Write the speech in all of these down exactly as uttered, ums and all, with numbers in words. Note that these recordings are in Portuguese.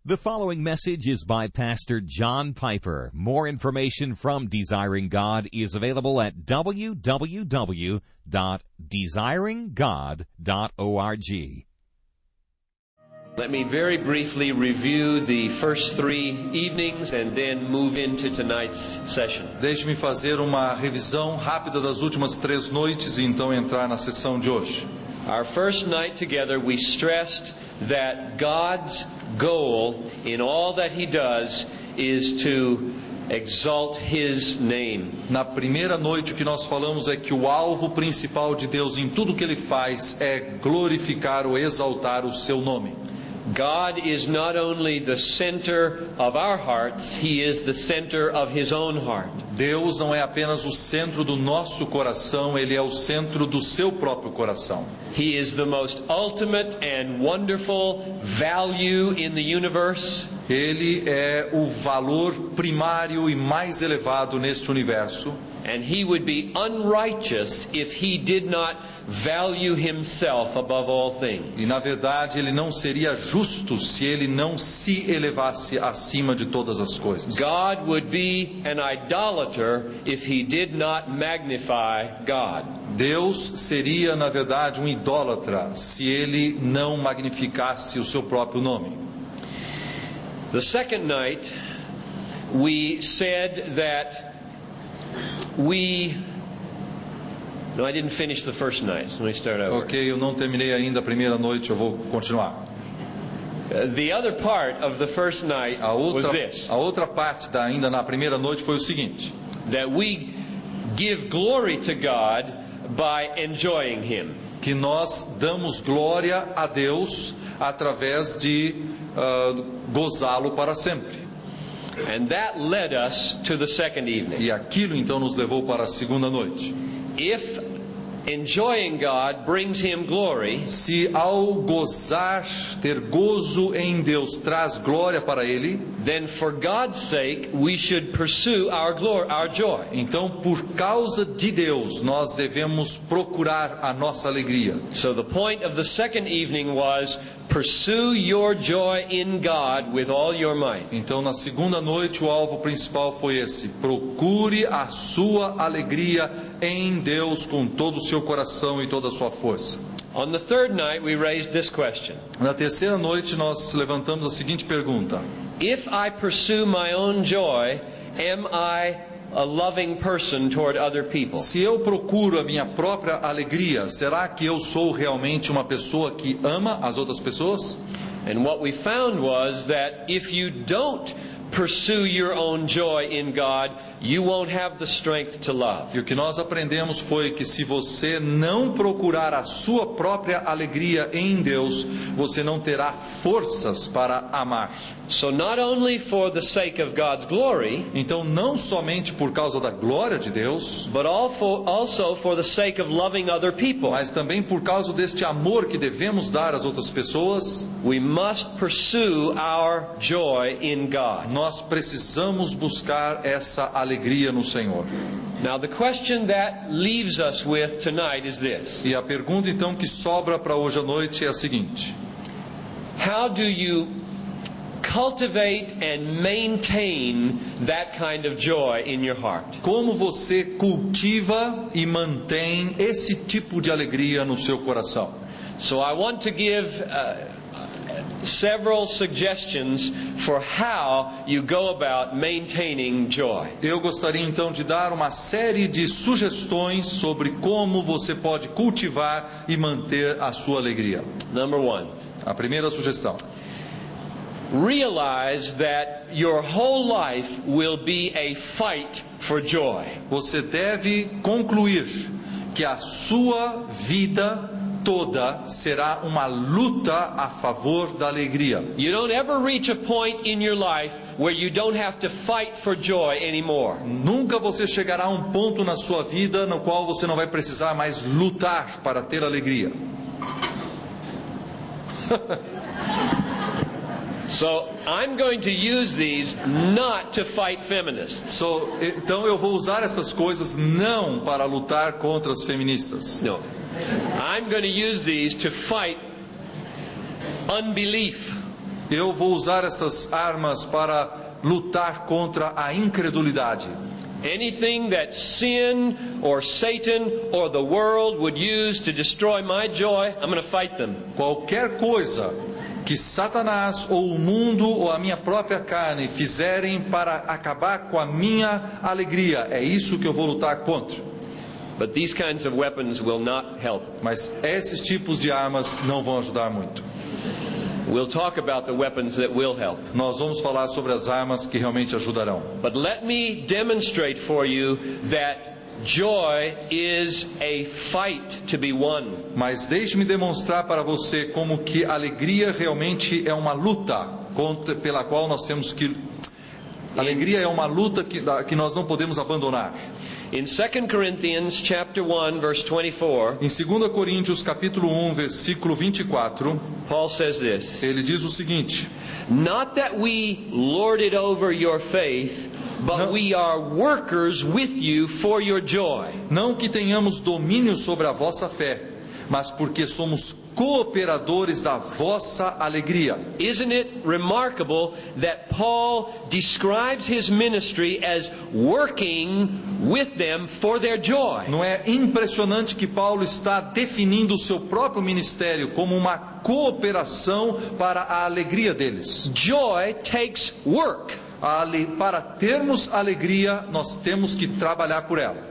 The following message is by Pastor John Piper. More information from Desiring God is available at w w w dot desiring god dot org. Let me very briefly review the first three evenings and then move into tonight's session. Deixe-me fazer uma revisão rápida das últimas três noites e então entrar na sessão de hoje. Our first night together, we stressed that God's goal in all that He does is to exalt His name. Na primeira noite o que nós falamos é que o alvo principal de Deus em tudo que Ele faz é glorificar ou exaltar o seu nome. God is not only the center of our hearts, He is the center of His own heart. Deus não é apenas o centro do nosso coração, Ele é o centro do seu próprio coração. He is the most ultimate and wonderful value in the universe. Ele é o valor primário e mais elevado neste universo. And He would be unrighteous if He did not value Himself above all things. E na verdade Ele não seria justo se Ele não se elevasse acima de todas as coisas. God would be an idolater if He did not magnify God. Deus seria na verdade um idólatra se Ele não magnificasse o seu próprio nome. The second night we said that we No, I didn't finish the first night. Let me start over. Ok, eu não terminei ainda a primeira noite, eu vou continuar. Uh, the other part of the first night A outra, was this. a outra parte da, ainda na primeira noite foi o seguinte. That we give glory to God by enjoying Him. Que nós damos glória a Deus através de uh, gozá-lo para sempre. And that led us to the second evening. E aquilo então nos levou para a segunda noite. If enjoying God brings Him glory, se ao gozar, ter gozo em Deus traz glória para Ele, then for God's sake we should pursue our glory, our joy. Então, por causa de Deus, nós devemos procurar a nossa alegria. So the point of the second evening was pursue your joy in God with all your might. Então, na segunda noite, o alvo principal foi esse: procure a sua alegria em Deus com todo o seu coração e toda a sua força. On the third night we raised this question. Na terceira noite nós levantamos a seguinte pergunta: If I pursue my own joy, am I a loving person toward other people? Se eu procuro a minha própria alegria, será que eu sou realmente uma pessoa que ama as outras pessoas? And what we found was that if you don't pursue your own joy in God, you won't have the strength to love. E o que nós aprendemos foi que se você não procurar a sua própria alegria em Deus, você não terá forças para amar. So not only for the sake of God's glory, então não somente por causa da glória de Deus, but also for the sake of loving other people, mas também por causa deste amor que devemos dar às outras pessoas, we must pursue our joy in God. Nós precisamos buscar essa alegria no Senhor. Now the question that leaves us with tonight is this. E a pergunta então que sobra para hoje à noite é a seguinte: How do you cultivate and maintain that kind of joy in your heart? Como você cultiva e mantém esse tipo de alegria no seu coração? So I want to give uh, several suggestions for how you go about maintaining joy. Eu gostaria então de dar uma série de sugestões sobre como você pode cultivar e manter a sua alegria. Number one. A primeira sugestão: realize that your whole life will be a fight for joy. Você deve concluir que a sua vida toda será uma luta a favor da alegria. You don't ever reach a point in your life where you don't have to fight for joy anymore. Nunca você chegará a um ponto na sua vida no qual você não vai precisar mais lutar para ter alegria. So I'm going to use these not to fight feminists. So, então eu vou usar essas coisas não para lutar contra as feministas. No. I'm going to use these to fight unbelief. Eu vou usar estas armas para lutar contra a incredulidade. Anything that sin or Satan or the world would use to destroy my joy, I'm going to fight them. Qualquer coisa que Satanás ou o mundo ou a minha própria carne fizerem para acabar com a minha alegria, é isso que eu vou lutar contra. But these kinds of weapons will not help. Mas esses tipos de armas não vão ajudar muito. We'll talk about the weapons that will help. Nós vamos falar sobre as armas que realmente ajudarão. But let me demonstrate for you that joy is a fight to be won. Mas deixe-me demonstrar para você como que a alegria realmente é uma luta contra, pela qual nós temos que... A alegria é uma luta que, que nós não podemos abandonar. In Second Corinthians chapter one verse twenty-four, Em dois Coríntios capítulo um, versículo vinte e quatro, Paul says this: ele diz o seguinte: Not that we lord it over your faith, but Não. we are workers with you for your joy. Não que tenhamos domínio sobre a vossa fé, mas porque somos cooperadores da vossa alegria. Isn't it remarkable that Paul describes his ministry as working with them for their joy? Não é impressionante que Paulo está definindo o seu próprio ministério como uma cooperação para a alegria deles? Joy takes work. A ale- Para termos alegria, nós temos que trabalhar por ela.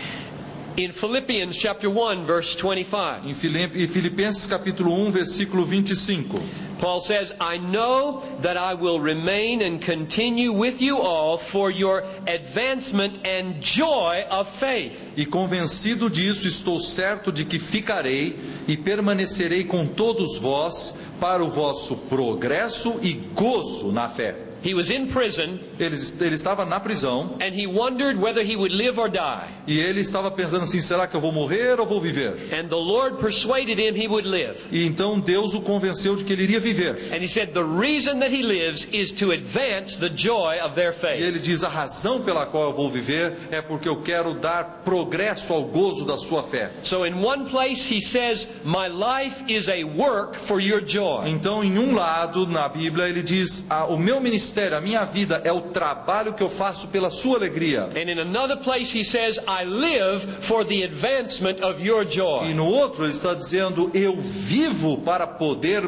In Philippians chapter one verse twenty-five, Em Filip- em Filipenses capítulo um, versículo vinte e cinco, Paul says, I know that I will remain and continue with you all for your advancement and joy of faith. e convencido disso, estou certo de que ficarei e permanecerei com todos vós para o vosso progresso e gozo na fé. He was in prison Ele, ele estava na prisão and he wondered whether he would live or die. e ele estava pensando assim, será que eu vou morrer ou vou viver? And the Lord persuaded him he would live. E então Deus o convenceu de que ele iria viver. And he said the reason that he lives is to advance the joy of their E faith. ele diz, a razão pela qual eu vou viver é porque eu quero dar progresso ao gozo da sua fé. So in one place he says, my life is a work for your joy. Então, em um lado, na Bíblia, ele diz, ah, o meu ministério, a minha vida é o trabalho que eu faço pela sua alegria. And in another place he says, I live for the advancement of your E joy. no outro ele está dizendo, eu vivo para poder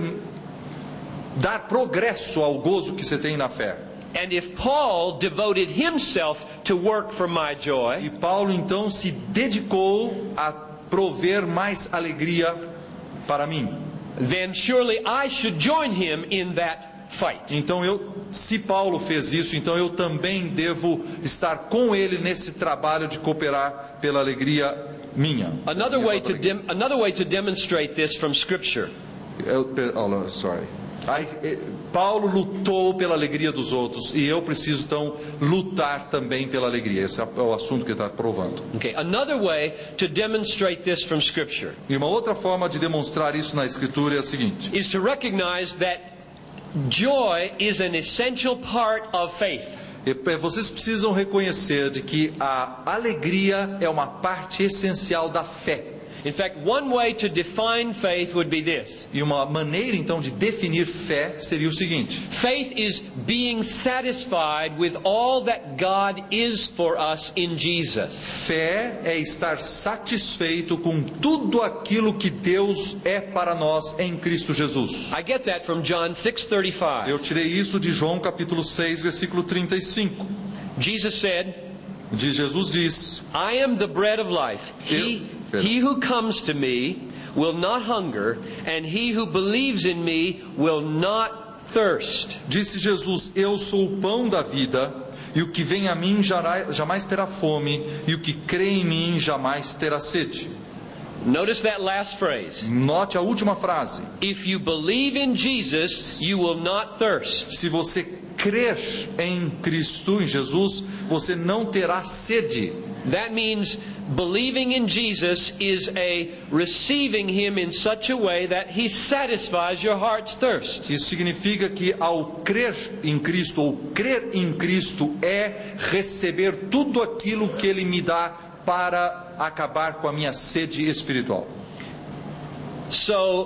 dar progresso ao gozo que você tem na fé. And if Paul devoted himself to work for my E joy, Paulo então se dedicou a prover mais alegria para mim. then surely I should join him in that fight. Então eu, se Paulo fez isso, então eu também devo estar com ele nesse trabalho de cooperar pela alegria minha. Another way to dem- another way to demonstrate this from Scripture. Eu, per- oh, sorry. Ai, eh, Paulo lutou pela alegria dos outros e eu preciso então lutar também pela alegria. Esse é o assunto que ele está provando. Okay, another way to demonstrate this from Scripture E uma outra forma de demonstrar isso na Escritura é a seguinte: is to recognize that joy is an essential part of faith. E, eh, vocês precisam reconhecer de que a alegria é uma parte essencial da fé. In fact, one way to define faith would be this. E uma maneira então de definir fé seria o seguinte: Faith is being satisfied with all that God is for us in Jesus. fé é estar satisfeito com tudo aquilo que Deus é para nós em Cristo Jesus. I get that from John six thirty-five. Eu tirei isso de João capítulo seis, versículo trinta e cinco. Jesus said, De Jesus diz: I am the bread of life. He, he who comes to me will not hunger, and he who believes in me will not thirst. Disse Jesus: Eu sou o pão da vida, e o que vem a mim jará- jamais terá fome, e o que crê em mim jamais terá sede. Notice that last phrase. Note a última frase: If you believe in Jesus, you will not thirst. se você crer em Cristo, em Jesus, você não terá sede. That means believing in Jesus is a receiving Him in such a way that He satisfies your heart's thirst. Isso significa que ao crer em Cristo, ou crer em Cristo, é receber tudo aquilo que Ele me dá para acabar com a minha sede espiritual. So,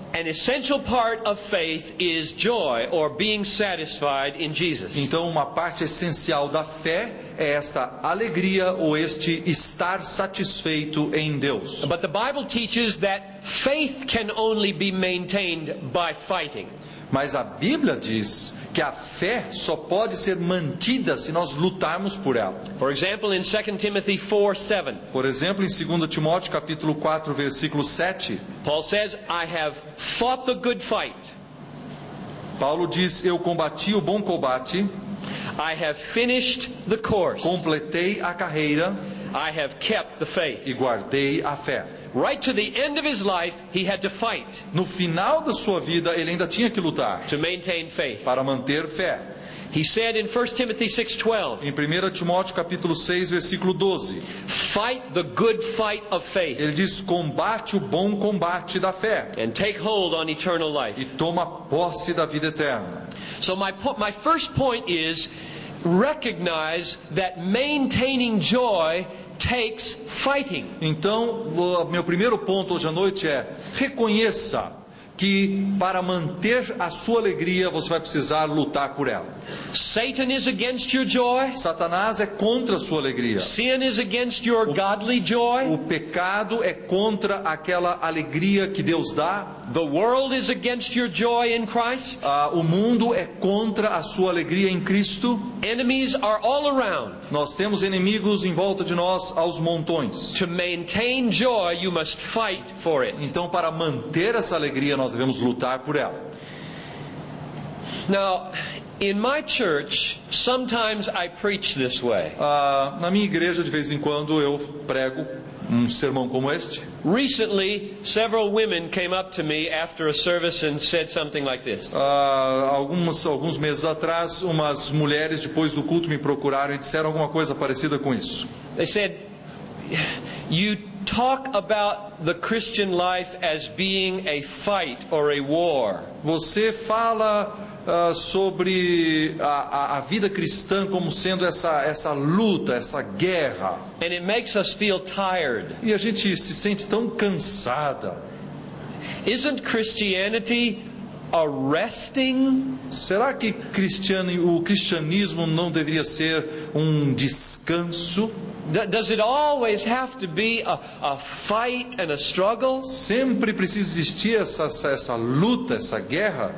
an essential part of faith is joy or being satisfied in Jesus. Então, uma parte essencial da fé é esta alegria ou este estar satisfeito em Deus. But the Bible teaches that faith can only be maintained by fighting. Mas a Bíblia diz que a fé só pode ser mantida se nós lutarmos por ela. For example, in Second Timothy four seven, Por exemplo, em segundo Timóteo capítulo quatro, versículo sete, Paul says, I have fought the good fight. Paulo diz: eu combati o bom combate, I have finished the course. completei a carreira I have kept the faith. e guardei a fé. Right to the end of his life, he had to fight No final da sua vida, ele ainda tinha que lutar to maintain faith. para manter fé. He said in First Timothy six twelve, Em primeiro Timóteo capítulo seis, versículo doze, fight the good fight of faith ele diz: combate o bom combate da fé and take hold on eternal e life. toma posse da vida eterna. So my po- my first point is recognize that maintaining joy takes fighting. Então, o meu primeiro ponto hoje à noite é: reconheça que para manter a sua alegria você vai precisar lutar por ela. Satan is against your joy. Satanás é contra a sua alegria. Sin is against your godly joy. O pecado é contra aquela alegria que Deus dá. The world is against your joy in Christ. Ah, o mundo é contra a sua alegria em Cristo. Enemies are all around. Nós temos inimigos em volta de nós aos montões. To maintain joy, you must fight for it. Então, para manter essa alegria, nós devemos lutar por ela. Now, in my church, sometimes I preach this way. Ah, na minha igreja, de vez em quando, eu prego um sermão como este. Recently, several women came up to me after a service and said something like this. Ah, alguns, alguns meses atrás, umas mulheres, depois do culto, me procuraram e disseram alguma coisa parecida com isso. They said, you talk about the Christian life as being a fight or a war. Você fala ah, sobre a, a, a vida cristã como sendo essa, essa luta, essa guerra. And it makes us feel tired. E a gente se sente tão cansada. Isn't Christianity a resting? Será que cristiano, o cristianismo não deveria ser um descanso? D- Does it always have to be a, a fight and a struggle? Sempre precisa existir essa, essa, essa luta, essa guerra?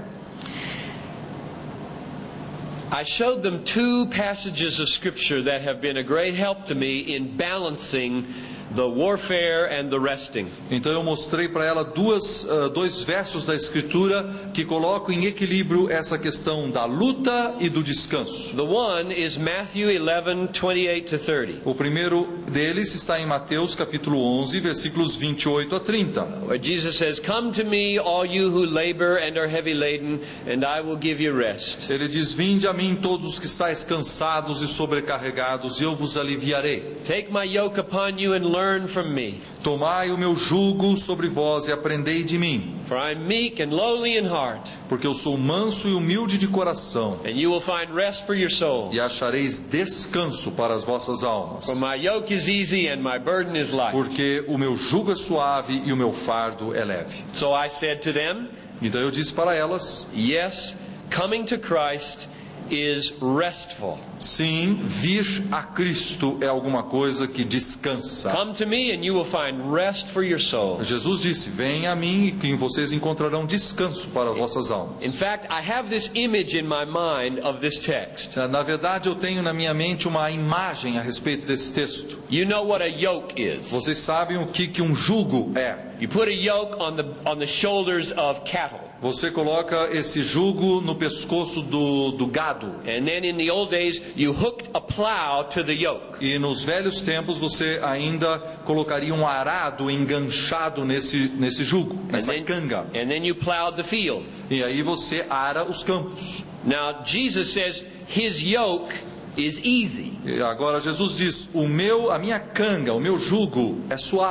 I showed them two passages of Scripture that have been a great help to me in balancing the warfare and the resting. Então eu mostrei para ela duas, uh, dois versos da Escritura que colocam em equilíbrio essa questão da luta e do descanso. The one is Matthew eleven twenty-eight to thirty. O primeiro deles está em Mateus capítulo onze, versículos vinte e oito a trinta. Where Jesus says, "Come to me, all you who labor and are heavy laden, and I will give you rest." Ele diz: vinde a mim todos os que estáis cansados e sobrecarregados, e eu vos aliviarei. Take my yoke upon you and learn from me. Tomai o meu jugo sobre vós e aprendei de mim, For I am meek and lowly in heart, porque eu sou manso e humilde de coração, and you will find rest for your souls. e achareis descanso para as vossas almas. For my yoke is easy and my burden is light. Porque o meu jugo é suave e o meu fardo é leve. So I said to them, Então eu disse para elas: yes, coming to Christ is restful. sim, vir a Cristo é alguma coisa que descansa. Come to me and you will find rest for your souls. Jesus disse: venha a mim e vocês encontrarão descanso para vossas almas. In fact, I have this image in my mind of this text. Na verdade, eu tenho na minha mente uma imagem a respeito desse texto. You know what a yoke is. Vocês sabem o que, que um jugo é. You put a yoke on the on the shoulders of cattle. Você coloca esse jugo no pescoço do, do gado. And then in the old days, you hooked a plow to the yoke. E nos velhos tempos você ainda colocaria um arado enganchado nesse, nesse jugo, nessa then, canga. and then you plowed the field. E aí você ara os campos. Now, Jesus says his yoke is easy. E agora Jesus diz: o meu, a minha canga, o meu jugo é suave.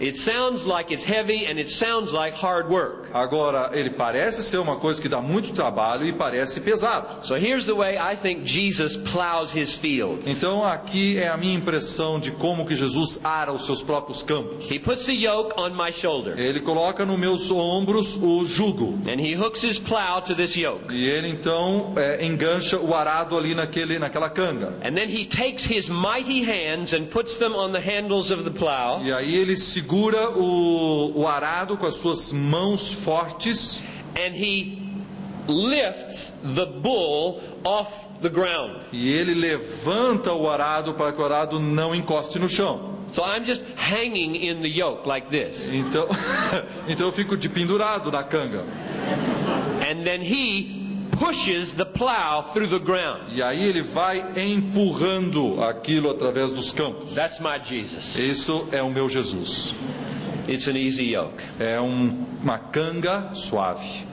It sounds like it's heavy and it sounds like hard work. Agora, ele parece ser uma coisa que dá muito trabalho e parece pesado. So here's the way I think Jesus plows his fields. Então aqui é a minha impressão de como que Jesus ara os seus próprios campos. He puts the yoke on my shoulder. Ele coloca nos meus ombros o jugo. And he hooks his plow to this yoke. E ele então é, engancha o arado ali naquele, naquela canga. And then he takes his mighty hands and puts them on the handles of the plow. E aí ele segura o, o arado com as suas mãos fortes. And he lifts the bull off the ground. E ele levanta o arado para que o arado não encoste no chão. So I'm just hanging in the yoke like this. Então, então eu fico de pendurado na canga. And then he pushes the plow through the ground. E aí ele vai empurrando aquilo através dos campos. That's my Jesus. Isso é o meu Jesus. It's an easy yoke. É um, uma canga suave.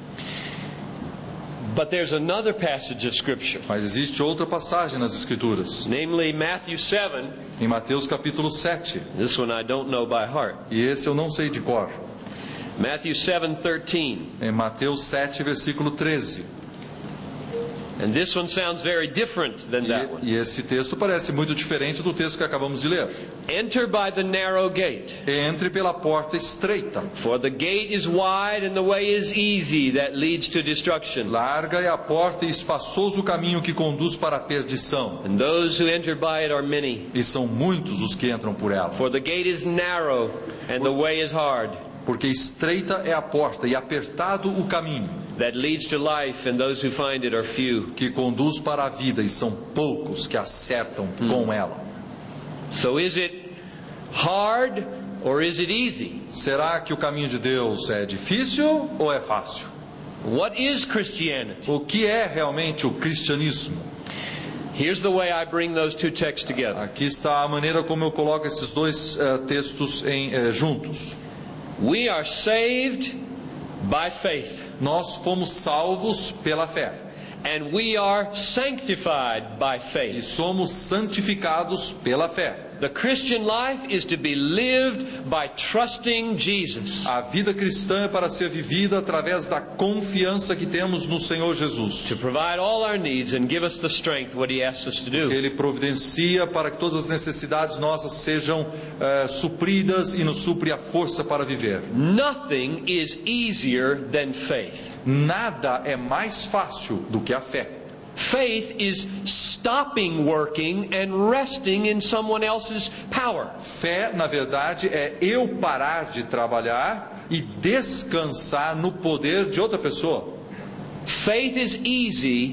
But there's another passage of Scripture. Mas existe outra passagem nas Escrituras. Namely Matthew seven. Em Mateus capítulo sete. This one I don't know by heart. E esse eu não sei de cor. Matthew seven thirteen. Em Mateus sete, versículo treze. And this one sounds very different than that one. E, e esse texto parece muito diferente do texto que acabamos de ler. Enter by the narrow gate. Entre pela porta estreita. For the gate is wide and the way is easy that leads to destruction. Larga é a porta e espaçoso o caminho que conduz para a perdição. And those who enter by it are many. E são muitos os que entram por ela. For the gate is narrow and the way is hard. Porque estreita é a porta e apertado o caminho that leads to life, and those who find it are few. Que conduz para a vida, e são poucos que acertam hmm. com ela. So is it hard or is it easy? Será que o caminho de Deus é difícil ou é fácil? What is Christianity? O que é realmente o cristianismo? Here's the way I bring those two texts together. Aqui está a maneira como eu coloco esses dois uh, textos em, uh, juntos. We are saved by faith. Nós fomos salvos pela fé. And we are sanctified by faith. E somos santificados pela fé. The Christian life is to be lived by trusting Jesus. A vida cristã é para ser vivida através da confiança que temos no Senhor Jesus. To provide all our needs and give us the strength what he asks us to do. Ele providencia para que todas as necessidades nossas sejam uh, supridas e nos supre a força para viver. Nothing is easier than faith. Nada é mais fácil do que a fé. Faith is stopping working and resting in someone else's power. Fé, na verdade, é eu parar de trabalhar e descansar no poder de outra pessoa. Faith is easy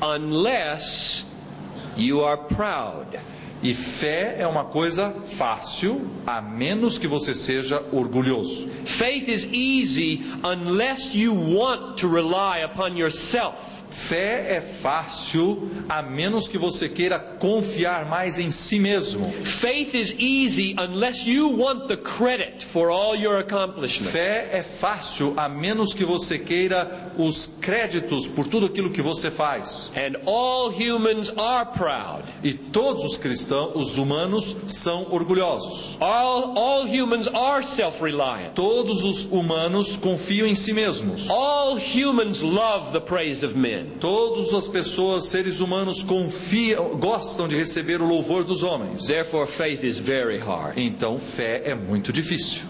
unless you are proud. E fé é uma coisa fácil, a menos que você seja orgulhoso. Faith is easy unless you want to rely upon yourself. Fé é fácil, a menos que você queira confiar mais em si mesmo. Faith is easy unless you want the credit for all your accomplishments. Fé é fácil, a menos que você queira os créditos por tudo aquilo que você faz. And all humans are proud. E todos os cristãos, os humanos, são orgulhosos. All, all humans are self-reliant. Todos os humanos confiam em si mesmos. All humans love the praise of men. Todas as pessoas, seres humanos, confiam, gostam de receber o louvor dos homens. Therefore, faith is very hard. Então, fé é muito difícil.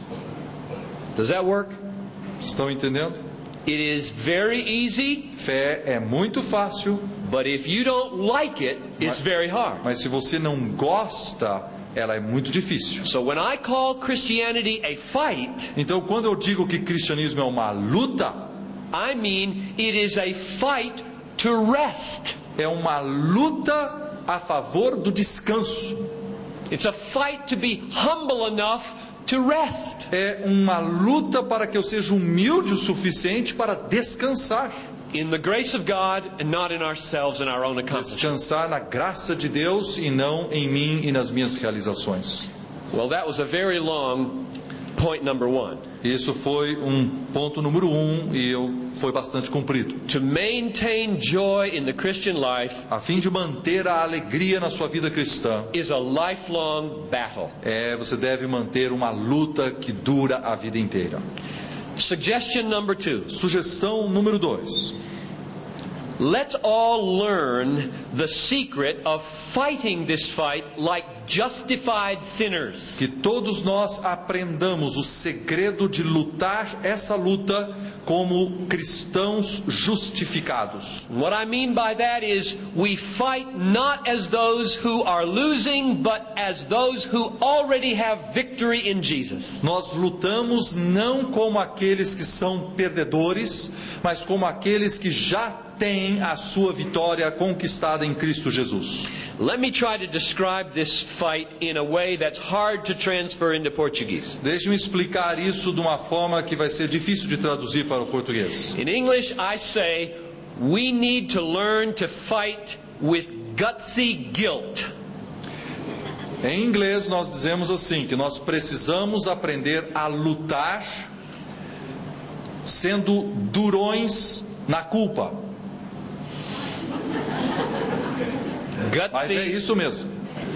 Does that work? Estão entendendo? It is very easy. Fé é muito fácil. But if you don't like it, it's mas, very hard. Mas se você não gosta, ela é muito difícil. So when I call Christianity a fight, então, quando eu digo que cristianismo é uma luta, I mean it is a fight to rest. É uma luta a favor do descanso. It's a fight to be humble enough to rest. É uma luta para que eu seja humilde o suficiente para descansar. In the grace of God and not in ourselves and our own accomplishments. Descansar na graça de Deus e não em mim e nas minhas realizações. Well, that was a very long point number one. Isso foi um ponto número um e eu, foi bastante cumprido. To maintain joy in the Christian life A fim de manter a alegria na sua vida cristã, is a lifelong battle. é, você deve manter uma luta que dura a vida inteira. Suggestion number two. Sugestão número dois. Let's all learn the secret of fighting this fight like justified sinners. Que todos nós aprendamos o segredo de lutar essa luta como cristãos justificados. What I mean by that is we fight not as those who are losing, but as those who already have victory in Jesus. Nós lutamos não como aqueles que são perdedores, mas como aqueles que já têm a sua vitória conquistada em Cristo Jesus. Let me try to describe this fight in a way that's hard to transfer into Portuguese. Deixe-me explicar isso de uma forma que vai ser difícil de traduzir para o português. In English, I say we need to learn to fight with gutsy guilt. Em inglês nós dizemos assim, que nós precisamos aprender a lutar sendo durões na culpa. Mas é Gutsy. isso mesmo.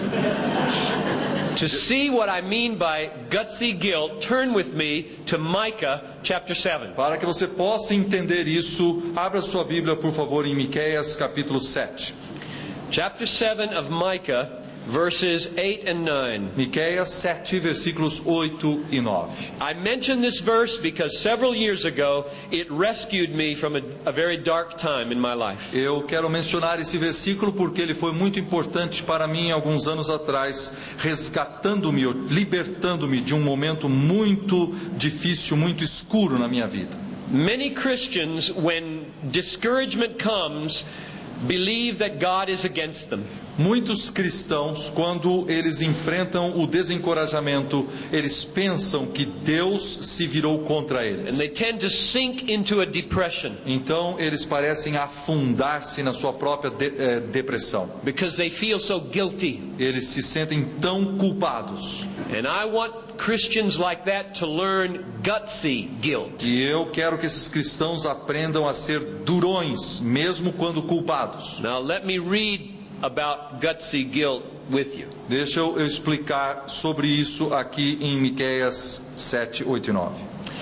To see what I mean by gutsy guilt, turn with me to Micah chapter seven. Para que você possa entender isso, abra sua Bíblia, por favor, em Miqueias capítulo sete. Chapter seven of Micah, verses eight and nine. Miqueias sete, versículos oito e nove. I mention this verse because several years ago it rescued me from a, a very dark time in my life. Eu quero mencionar esse versículo porque ele foi muito importante para mim alguns anos atrás, resgatando-me, libertando-me de um momento muito difícil, muito escuro na minha vida. Many Christians, when discouragement comes, believe that God is against them. Muitos cristãos, quando eles enfrentam o desencorajamento, eles pensam que Deus se virou contra eles. And they tend to sink into a depression Então eles parecem afundar-se na sua própria de, eh, depressão. because they feel so guilty. Eles se sentem tão culpados. And I want Christians like that to learn gutsy guilt. E eu quero que esses cristãos aprendam a ser durões, mesmo quando culpados. Now let me read about gutsy guilt with you. Deixa eu, eu explicar sobre isso aqui em Miqueias sete, oito e nove.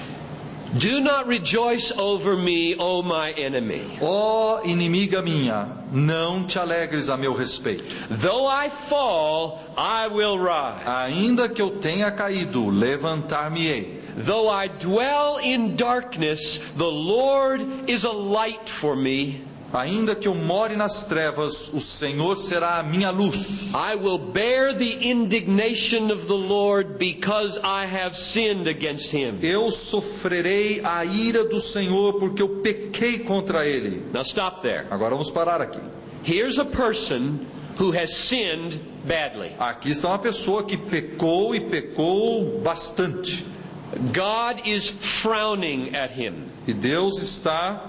Do not rejoice over me, O my enemy. Ó inimiga minha, não te alegres a meu respeito. Though I fall, I will rise. Ainda que eu tenha caído, levantar-me-ei. Though I dwell in darkness, the Lord is a light for me. Ainda que eu more nas trevas, o Senhor será a minha luz. I will bear the indignation of the Lord because I have sinned against Him. Eu sofrerei a ira do Senhor porque eu pequei contra Ele. Now stop there. Agora vamos parar aqui. Here's a person who has sinned badly. Aqui está uma pessoa que pecou e pecou bastante. God is frowning at him, E Deus está,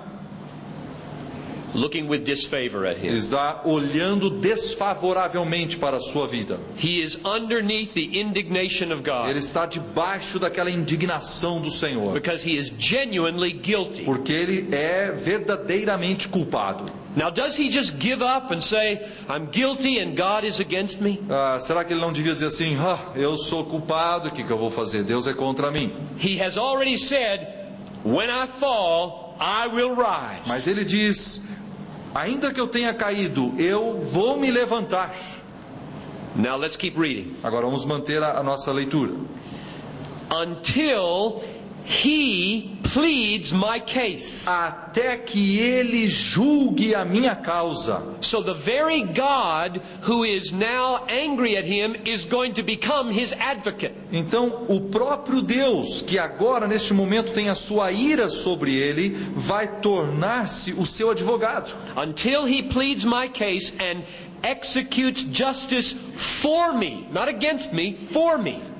looking with disfavor at him. está olhando desfavoravelmente para a sua vida. He is underneath the indignation of Ele God está debaixo daquela indignação do Senhor. because he is genuinely guilty. Porque ele é verdadeiramente culpado. Now, does he just give up and say, I'm guilty and God is against me? Ah, será que ele não devia dizer assim, ah, eu sou culpado, o que, que eu vou fazer? Deus é contra mim. He has already said, when I fall, I will rise. Mas ele diz, ainda que eu tenha caído, eu vou me levantar. Now, let's keep reading. Agora vamos manter a, a nossa leitura. Until he pleads my case. Até que ele julgue a minha causa. So the very God who is now angry at him is going to become his advocate. Então, o próprio Deus, que agora neste momento tem a sua ira sobre ele, vai tornar-se o seu advogado. Until he pleads my case and executes justice for me, not against me, for me.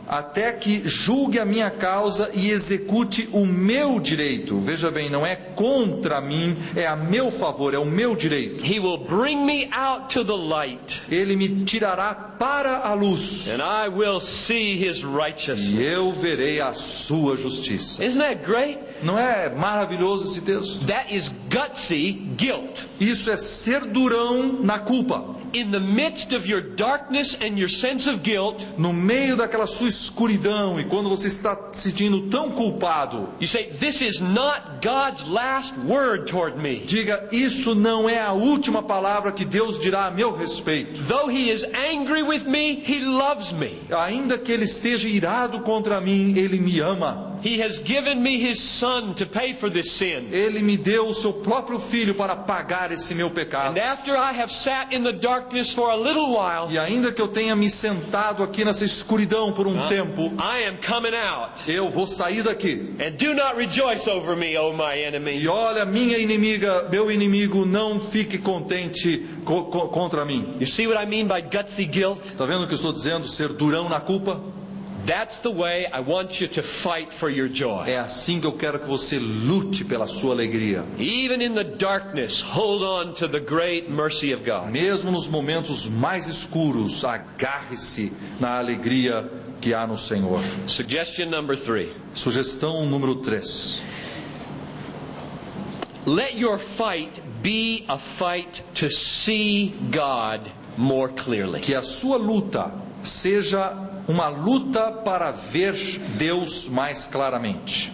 até que julgue a minha causa e execute o meu direito. Veja bem, não é contra mim, é a meu favor, é o meu direito. He will bring me out to the light, Ele me tirará para a luz, and I will see His righteousness. e eu verei a sua justiça. Isn't that great? Não é maravilhoso esse texto? That is gutsy guilt. Isso é ser durão na culpa. In the midst of your darkness and your sense of guilt, No meio daquela sua escuridão, e quando você está se sentindo tão culpado, you say, this is not God's last word toward me. diga, isso não é a última palavra que Deus dirá a meu respeito. Though He is angry with me, He loves me. Ainda que Ele esteja irado contra mim, Ele me ama. He has given me His Son to pay for this sin. Ele me deu o seu próprio Filho para pagar esse meu pecado. And after I have sat in the darkness for a little while, E ainda que eu tenha me sentado aqui nessa escuridão por um tempo, I am coming out. eu vou sair daqui. And do not rejoice over me, O my enemy. E olha, minha inimiga, meu inimigo, não fique contente co- co- contra mim. You see what I mean by gutsy guilt? Está vendo o que eu estou dizendo? Ser durão na culpa? That's the way I want you to fight for your joy. É assim que eu quero que você lute pela sua alegria. Even in the darkness, hold on to the great mercy of God. Mesmo nos momentos mais escuros, agarre-se na alegria que há no Senhor. Suggestion number three. Sugestão número três. Let your fight be a fight to see God more clearly. Que a sua luta seja uma luta para ver Deus mais claramente.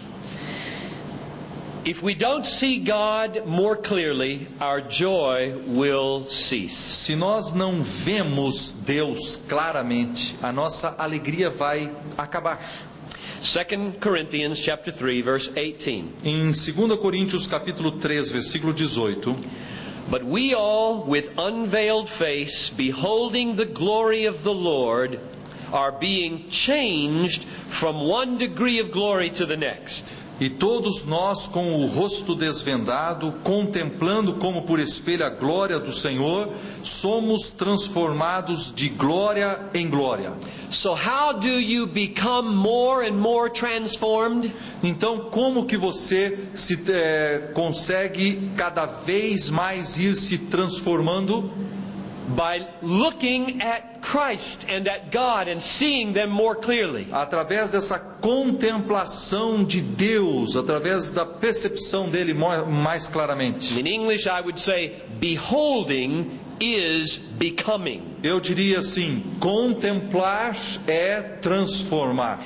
If we don't see God more clearly, our joy will cease. Se nós não vemos Deus claramente, a nossa alegria vai acabar. Second Corinthians chapter three verse eighteen. Em segunda Coríntios capítulo três, versículo dezoito, But we all, with unveiled face, beholding the glory of the Lord, are being changed from one degree of glory to the next. e todos nós com o rosto desvendado, contemplando como por espelho a glória do Senhor, somos transformados de glória em glória. So how do you become more and more transformed? Então, como que você se é, consegue cada vez mais ir se transformando? By looking at Christ and at God and seeing them more clearly. Através dessa contemplação de Deus, através da percepção dele mais claramente. In English I would say beholding is becoming. Eu diria assim, contemplar é transformar.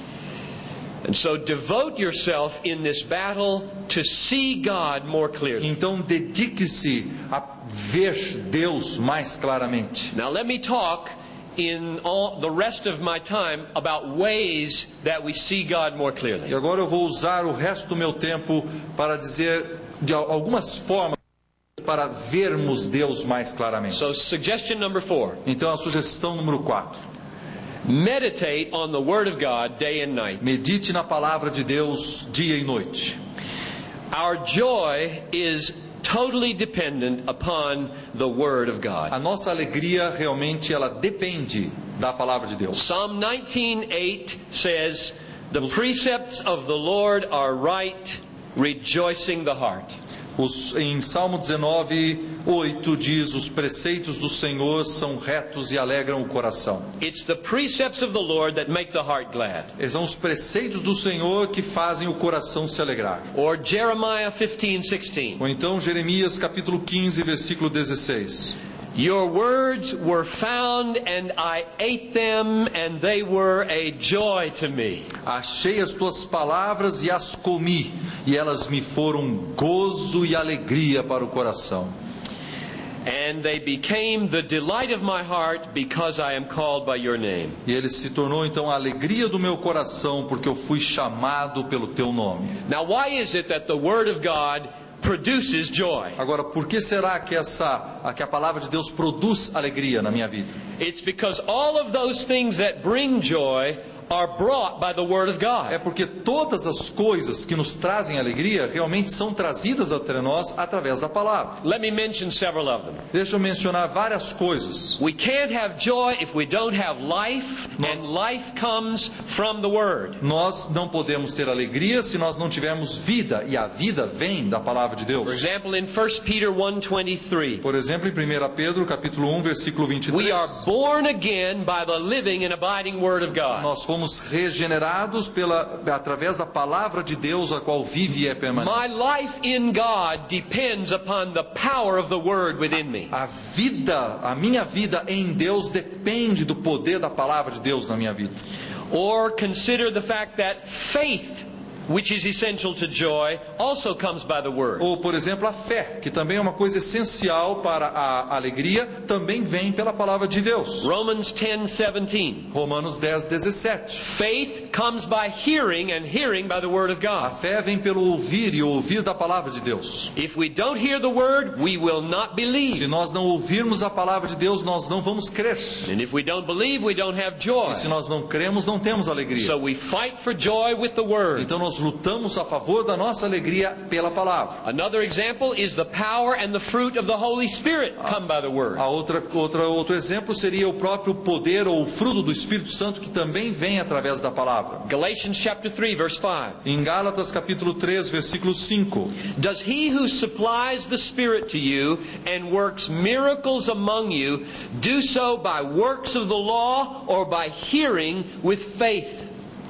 And so devote yourself in this battle to see God more clearly. Então dedique-se a ver Deus mais claramente. Now let me talk in all the rest of my time about ways that we see God more E clearly. agora eu vou usar o resto do meu tempo para dizer de algumas formas para vermos Deus mais claramente. So suggestion number four. Então a sugestão número quatro. Meditate on the Word of God day and night. Medite na palavra de Deus dia e noite. Our joy is totally dependent upon the Word of God. A nossa alegria realmente ela depende da palavra de Deus. Psalm nineteen eight says, "The precepts of the Lord are right, rejoicing the heart." Os, em Salmo dezenove, oito diz: os preceitos do Senhor são retos e alegram o coração. It's the precepts of the Lord that make the heart glad. São os preceitos do Senhor que fazem o coração se alegrar. Or Jeremiah fifteen sixteen. Ou então Jeremias capítulo quinze, versículo dezesseis. Your words were found and I ate them and they were a joy to me. Achei as tuas palavras e as comi, e elas me foram gozo e alegria para o coração. And they became the delight of my heart because I am called by your name. E ele se tornou então a alegria do meu coração, porque eu fui chamado pelo teu nome. Now why is it that the Word of God produces joy? Agora, por que será que essa que a palavra de Deus produz alegria na minha vida? It's because all of those things that bring joy are brought by the Word of God. É porque todas as coisas que nos trazem alegria realmente são trazidas até nós através da palavra. Let me mention several of them. Deixa eu mencionar várias coisas. We can't have joy if we don't have life, and life comes from the Word. Nós não podemos ter alegria se nós não tivermos vida, e a vida vem da palavra de Deus. For example, in First Peter one twenty-three, Por exemplo, em primeira Pedro, capítulo um, versículo vinte e três. we are born again by the living and abiding Word of God. Nós fomos regenerados pela, através da palavra de Deus, a qual vive e é permanente. My life in God depends upon the power of the Word within me. A vida, a minha vida em Deus depende do poder da palavra de Deus na minha vida. Or consider the fact that faith, which is essential to joy, also comes by the Word. Ou, por exemplo, a fé, que também é uma coisa essencial para a alegria, também vem pela palavra de Deus. Romans ten seventeen. Romanos dez, dezessete. Faith comes by hearing, and hearing by the Word of A God. fé vem pelo ouvir e ouvir da palavra de Deus. If we don't hear the Word, we will not Se believe. nós não ouvirmos a palavra de Deus, nós não vamos crer. And if we don't believe, we don't have joy. E se nós não cremos, não temos alegria. So we fight for joy with the Word. Então nós lutamos a favor da nossa alegria pela palavra. Another example is the power and the fruit of the Holy Spirit come by the Word. A outra, outra, outro exemplo seria o próprio poder ou o fruto do Espírito Santo, que também vem através da palavra. Galatians chapter three verse five. Em Gálatas capítulo três, versículo cinco. Does he who supplies the Spirit to you and works miracles among you do so by works of the law or by hearing with faith?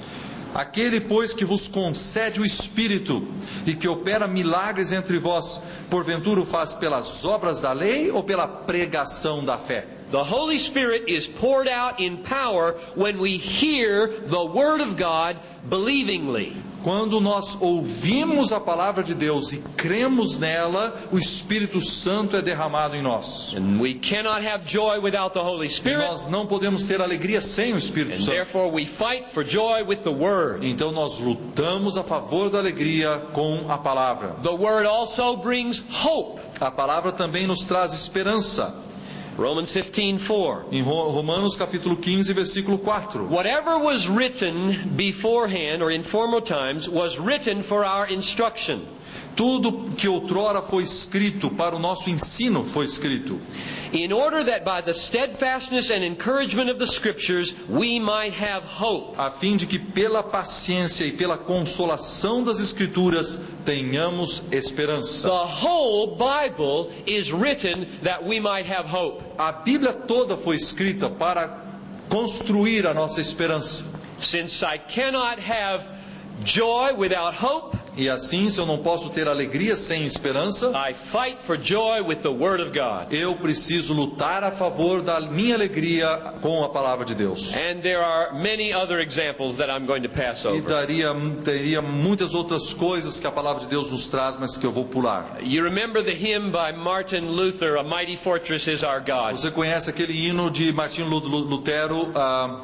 Aquele, pois, que vos concede o Espírito e que opera milagres entre vós, porventura o faz pelas obras da lei ou pela pregação da fé? The Holy Spirit is poured out in power when we hear the Word of God believingly. Quando nós ouvimos a palavra de Deus e cremos nela, o Espírito Santo é derramado em nós. And we cannot have joy without the Holy E Spirit. nós não podemos ter alegria sem o Espírito And Santo. therefore we fight for joy with the Word. Então nós lutamos a favor da alegria com a palavra. The Word also brings hope. A palavra também nos traz esperança. Romans fifteen four. Em Ro- Romanos capítulo quinze, versículo quatro. Whatever was written beforehand or in former times was written for our instruction. Tudo que outrora foi escrito para o nosso ensino foi escrito, In order that by the steadfastness and encouragement of the Scriptures we might have hope. a fim de que pela paciência e pela consolação das Escrituras tenhamos esperança. The whole Bible is written that we might have hope. A Bíblia toda foi escrita para construir a nossa esperança. Since I cannot have joy without hope, E assim, se eu não posso ter alegria sem esperança, I fight for joy with the Word of God. eu preciso lutar a favor da minha alegria com a palavra de Deus. And there are many other examples that I'm going to pass E over. daria, teria muitas outras coisas que a palavra de Deus nos traz, mas que eu vou pular. You remember the hymn by Martin Luther, A Mighty Fortress is Our God. Você conhece aquele hino de Martinho Lu- Lu- Lutero, ah,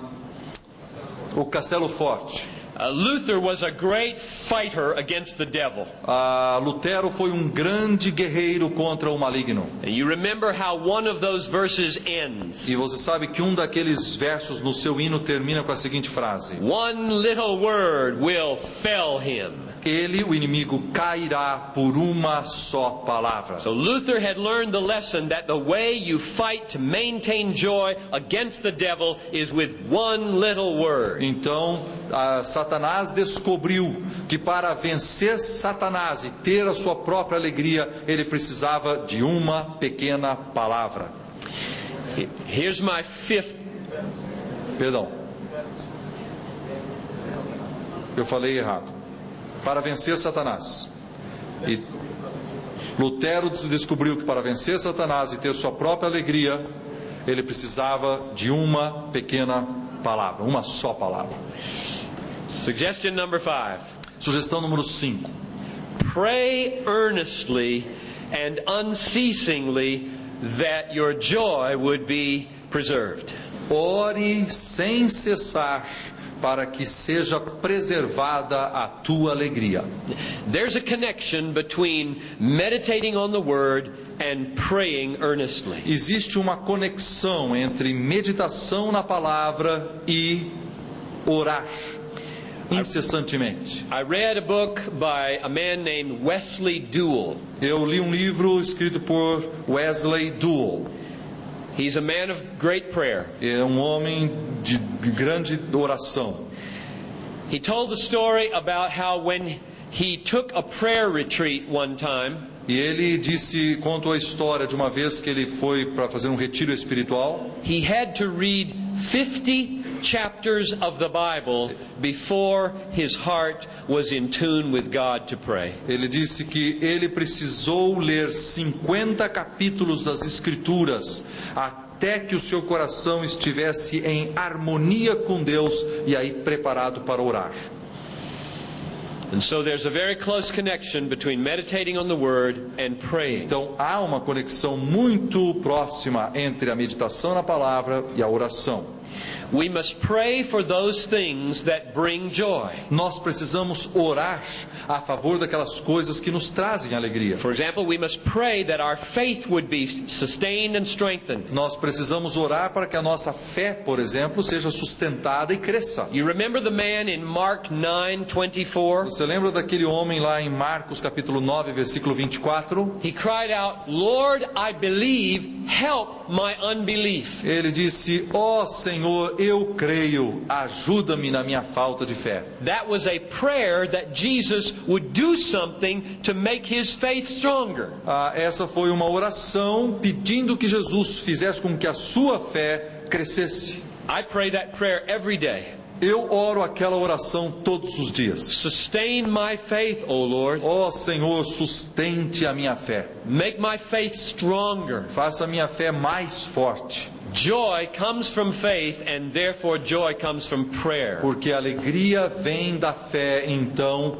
o Castelo Forte? Uh, Luther was a great fighter against the devil. Ah, Lutero foi um grande guerreiro contra o maligno. And you remember how one of those verses ends. E você sabe que um daqueles versos no seu hino termina com a seguinte frase: One little word will fell him. Ele, o inimigo, cairá por uma só palavra. So Luther had learned the lesson that the way you fight to maintain joy against the devil is with one little word. Então, ah, Satanás descobriu que para vencer Satanás e ter a sua própria alegria, ele precisava de uma pequena palavra. Here's my fifth. Perdão. Eu falei errado. Para vencer Satanás. E Lutero descobriu que para vencer Satanás e ter sua própria alegria, ele precisava de uma pequena palavra, uma só palavra. Suggestion number five. Sugestão número cinco. Pray earnestly and unceasingly that your joy would be preserved. Ore sem cessar para que seja preservada a tua alegria. There's a connection between meditating on the Word and praying earnestly. Existe uma conexão entre meditação na palavra e orar incessantemente. I read a book by a man named Wesley Duell. Eu li um livro escrito por Wesley Duell. He's a man of great prayer. É um homem de grande oração. He told the story about how when he took a prayer retreat one time, E ele disse, contou a história de uma vez que ele foi para fazer um retiro espiritual. he had to read fifty chapters of the Bible before his heart was in tune with God to pray. Ele disse que ele precisou ler cinquenta capítulos das Escrituras até que o seu coração estivesse em harmonia com Deus e aí preparado para orar. And so there's a very close connection between meditating on the Word and praying. Então há uma conexão muito próxima entre a meditação na palavra e a oração. We must pray for those things that bring joy. Nós precisamos orar a favor daquelas coisas que nos trazem alegria. For example, we must pray that our faith would be sustained and strengthened. Nós precisamos orar para que a nossa fé, por exemplo, seja sustentada e cresça. You remember the man in Mark nine twenty-four? Você lembra daquele homem lá em Marcos capítulo nove, versículo vinte e quatro? He cried out, "Lord, I believe, help my unbelief." Ele disse, ó oh, Senhor, eu creio, ajuda-me na minha falta de fé. That was a prayer that Jesus would do something to make his faith stronger. Ah, essa foi uma oração pedindo que Jesus fizesse com que a sua fé crescesse. I pray that prayer every day. Eu oro aquela oração todos os dias. Sustain my faith, O Lord. Ó Senhor, sustente a minha fé. Make my faith stronger. Faça a minha fé mais forte. Joy comes from faith, and therefore joy comes from prayer. Porque a alegria vem da fé, então,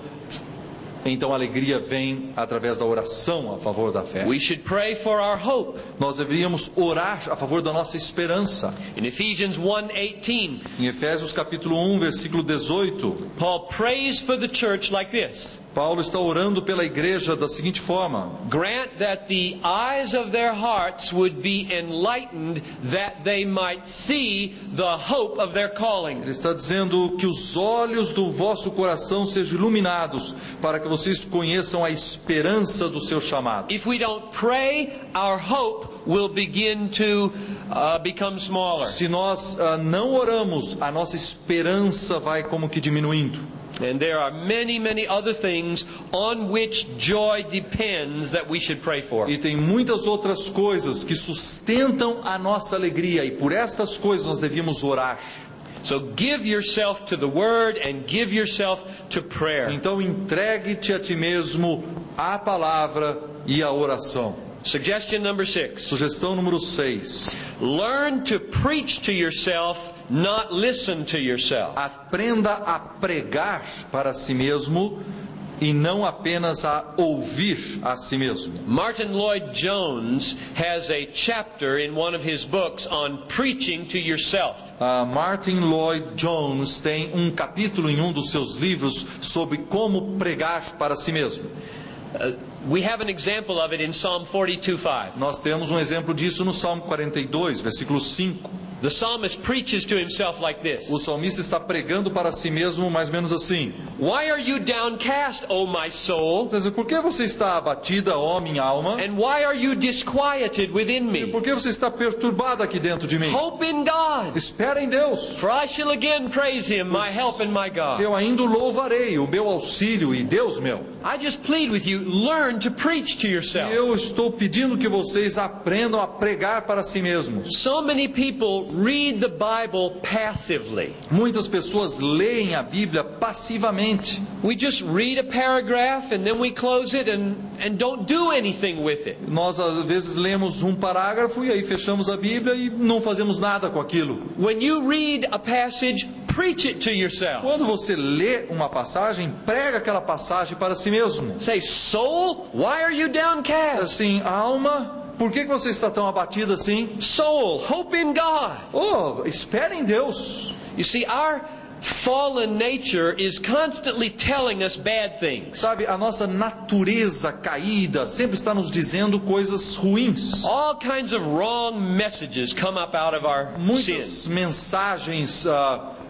então a alegria vem através da oração a favor da fé. We should pray for our hope. Nós deveríamos orar a favor da nossa esperança. In Ephesians one eighteen, Em Efésios capítulo um, versículo dezoito, Paul prays for the church like this. Paulo está orando pela igreja da seguinte forma: Grant that the eyes of their hearts would be enlightened, that they might see the hope of their calling. Ele está dizendo que os olhos do vosso coração sejam iluminados, para que vocês conheçam a esperança do seu chamado. If we don't pray, our hope will begin to uh, become smaller. Se nós uh, não oramos, a nossa esperança vai como que diminuindo. And there are many, many other things on which joy depends that we should pray for. E tem muitas outras coisas que sustentam a nossa alegria, e por estas coisas nós devíamos orar. So give yourself to the Word and give yourself to prayer. Então entregue-te a ti mesmo à palavra e à oração. Suggestion number six. Sugestão número seis. Learn to preach to yourself, not listen to yourself. Aprenda a pregar para si mesmo e não apenas a ouvir a si mesmo. Martin Lloyd-Jones has a chapter in one of his books on preaching to yourself. Uh, Martin Lloyd-Jones tem um capítulo em um dos seus livros sobre como pregar para si mesmo. Uh, we have an example of it in Psalm forty-two five. Nós temos um exemplo disso no Salmo quarenta e dois, versículo cinco. The psalmist preaches to himself like this. O salmista está pregando para si mesmo mais ou menos assim: Why are you downcast, O my soul? Por que você está abatida, ó minha alma? And why are you disquieted within me? Por que você está perturbada aqui dentro de mim? Hope in God. Espera em Deus. For I shall again praise Him, my help and my God. Eu ainda o louvarei, o meu auxílio e Deus meu. I just plead with you, learn to preach to yourself. Eu estou pedindo que vocês aprendam a pregar para si mesmos. So many people read the Bible passively. Muitas pessoas leem a Bíblia passivamente. We just read a paragraph and then we close it and, and don't do anything with it. Nós às vezes lemos um parágrafo e aí fechamos a Bíblia e não fazemos nada com aquilo. When you read a passage, preach it to yourself. Quando você lê uma passagem, prega aquela passagem para si mesmo. Say, soul, why are you downcast? Assim, alma, por que você está tão abatida assim? Soul, hope in God. Oh, espere em Deus. You see, our fallen nature is constantly telling us bad things. Sabe, a nossa natureza caída sempre está nos dizendo coisas ruins. All kinds of wrong messages come up out of our Muitas sin. mensagens uh,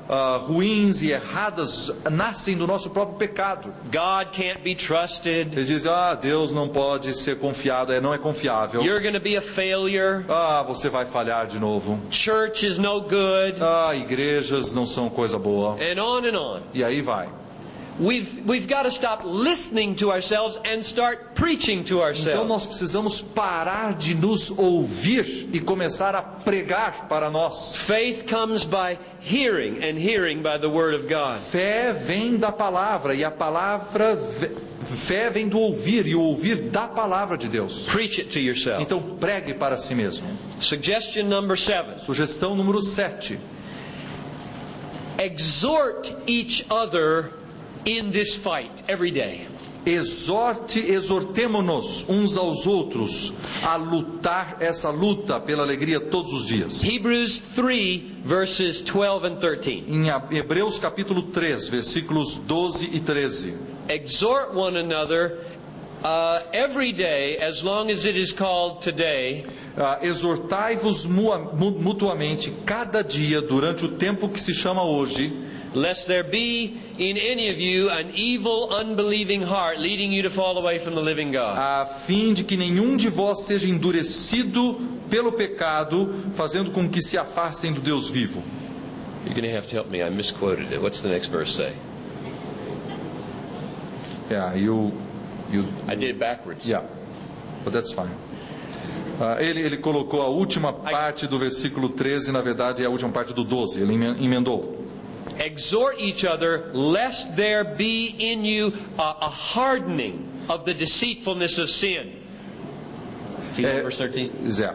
uh, ruins e erradas nascem do nosso próprio pecado. God can't be trusted. Eles dizem, ah, Deus não pode ser confiado, é, não é confiável. You're going to be a failure. Ah, você vai falhar de novo. Church is no good. Ah, igrejas não são coisa boa. And on and on. E aí vai. We've, we've got to stop listening to ourselves and start preaching to ourselves. Então nós precisamos parar de nos ouvir e começar a pregar para nós. Faith comes by hearing, and hearing by the Word of God. Fé vem da palavra, e a palavra, fé vem do ouvir, e o ouvir da palavra de Deus. Preach it to yourself. Então pregue para si mesmo. Suggestion number seven. Sugestão número sete. Exhort each other in this fight every day. Exorte, exortemo-nos uns aos outros a lutar essa luta pela alegria todos os dias. Hebrews three verses twelve and thirteen. Em Hebreus capítulo três, versículos doze e treze. Exhort one another uh, every day as long as it is called today. Uh, exortai-vos mutuamente cada dia durante o tempo que se chama hoje, lest there be in any of you an evil, unbelieving heart leading you to fall away from the living God. a fim de que nenhum de vós seja endurecido pelo pecado, fazendo com que se afastem do Deus vivo. You're going to have to help me. I misquoted it. What's the next verse say? Yeah, you, you, I did it backwards. yeah, but that's fine. Uh, ele, ele colocou a última parte do versículo treze, na verdade é a última parte do doze, ele emendou. Exhort each other, lest there be in you a, a hardening of the deceitfulness of sin. See É, verse thirteen?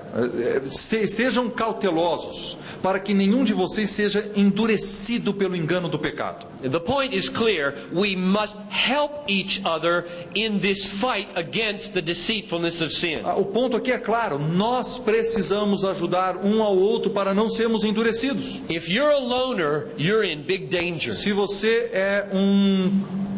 Estejam cautelosos, para que nenhum de vocês seja endurecido pelo engano do pecado. The point is clear. We must help each other in this fight against the deceitfulness of sin. O ponto aqui é claro, nós precisamos ajudar um ao outro para não sermos endurecidos. If you're a loner, you're in big danger. Se você é um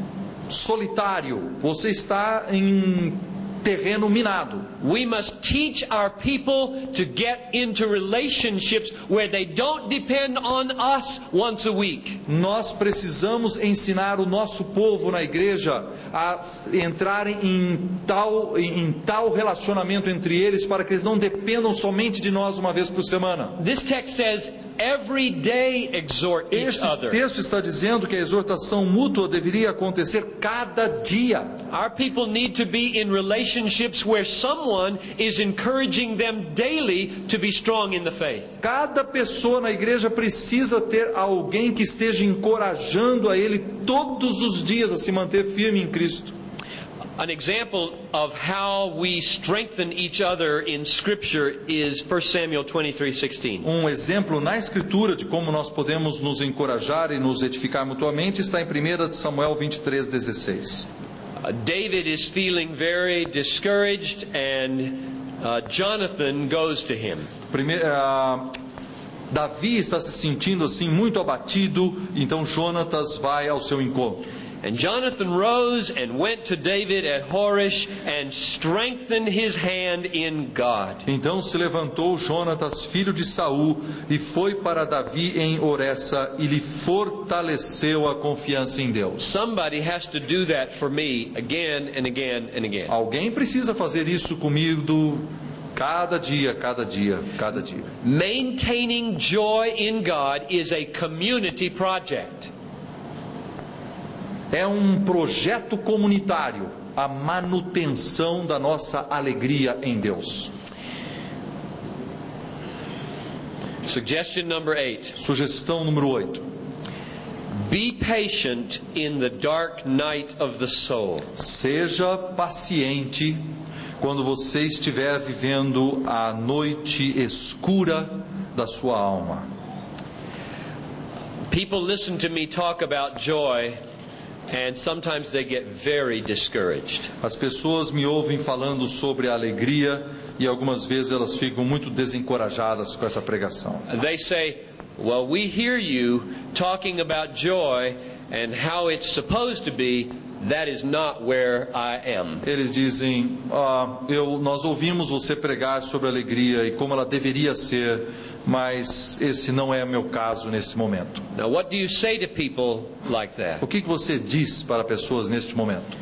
solitário, você está em terreno minado. We must teach our people to get into relationships where they don't depend on us once a week. Nós precisamos ensinar o nosso povo na igreja a entrarem em tal, em tal relacionamento entre eles, para que eles não dependam somente de nós uma vez por semana. This text says every day exhort each Esse other. texto está dizendo que a exortação mútua deveria acontecer cada dia. Our people need to be in relationships where someone is encouraging them daily to be strong in the faith. Cada pessoa na igreja precisa ter alguém que esteja encorajando a ele todos os dias a se manter firme em Cristo. An example of how we strengthen each other in Scripture is First Samuel twenty-three sixteen. Um exemplo na Escritura de como nós podemos nos encorajar e nos edificar mutuamente está em primeira Samuel vinte e três, dezesseis. Uh, David is feeling very discouraged, and uh, Jonathan goes to him. Primeiro, uh, Davi está se sentindo assim muito abatido, então Jonatas vai ao seu encontro. And Jonathan rose and went to David at Horish and strengthened his hand in God. Então se levantou Jonatas, filho de Saul, e foi para Davi em Oressa e lhe fortaleceu a confiança em Deus. Somebody has to do that for me again and again and again. Alguém precisa fazer isso comigo cada dia, cada dia, cada dia. Maintaining joy in God is a community project. É um projeto comunitário, a manutenção da nossa alegria em Deus. Suggestion number eight. Sugestão número oito. Be patient in the dark night of the soul. Seja paciente quando você estiver vivendo a noite escura da sua alma. People listen to me talk about joy, and sometimes they get very discouraged. As pessoas me ouvem falando sobre a alegria e algumas vezes elas ficam muito desencorajadas com essa pregação. They say, well, we hear you talking about joy and how it's supposed to be, that is not where I am. Eles dizem, ah, eu, nós ouvimos você pregar sobre alegria e como ela deveria ser, mas esse não é meu caso nesse momento. Now, what do you say to people like that? O que que você diz para pessoas neste momento?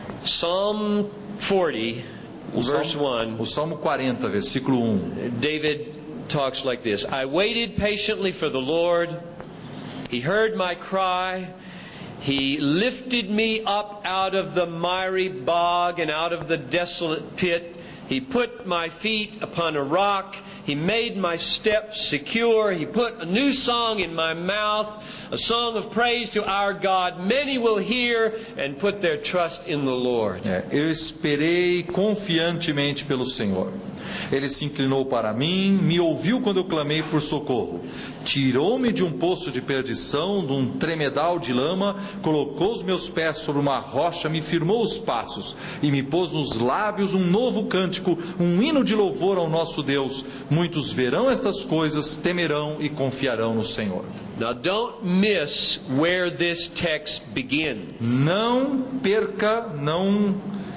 Psalm forty, O verse Salmo, one, o Salmo quarenta, versículo um. David talks like this: I waited patiently for the Lord. He heard my cry. He lifted me up out of the miry bog and out of the desolate pit. He put my feet upon a rock. He made my steps secure. He put a new song in my mouth, a song of praise to our God. Many will hear and put their trust in the Lord. É, eu esperei confiantemente pelo Senhor. Ele se inclinou para mim, me ouviu quando eu clamei por socorro. Tirou-me de um poço de perdição, de um tremedal de lama, colocou os meus pés sobre uma rocha, me firmou os passos e me pôs nos lábios um novo cântico, um hino de louvor ao nosso Deus. Muitos verão estas coisas, temerão e confiarão no Senhor. Now don't miss where this text begins. Não perca, não,